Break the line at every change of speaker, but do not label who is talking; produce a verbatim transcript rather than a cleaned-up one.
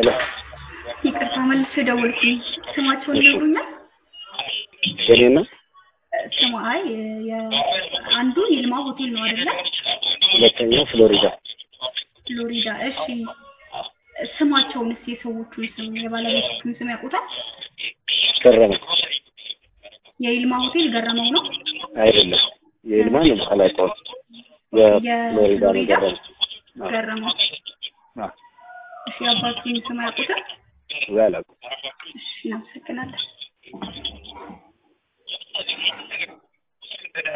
ይቅርታ መልሼ ደወልኩኝ ስማቸውን ነግሩኛል
የኔና
ስሙ አይ የአንዱ ይልማ ሆቴል ነው አይደለ
ሁለተኛው ፍሎሪዳ
ፍሎሪዳ እሺ ስማቸውንስ የሰዎቹን ስም የባለቤቶቹን ስም ያውቁታል
ገረመው
የይልማ ሆቴል ገረመው ነው
አይደለም የይልማ ነው አላውቀው የፍሎሪዳ ነው ገረመው
ገረመው እሺ አባቱን ስም ያውቁታል
ያላቁ
እሺ እናመሰግናለን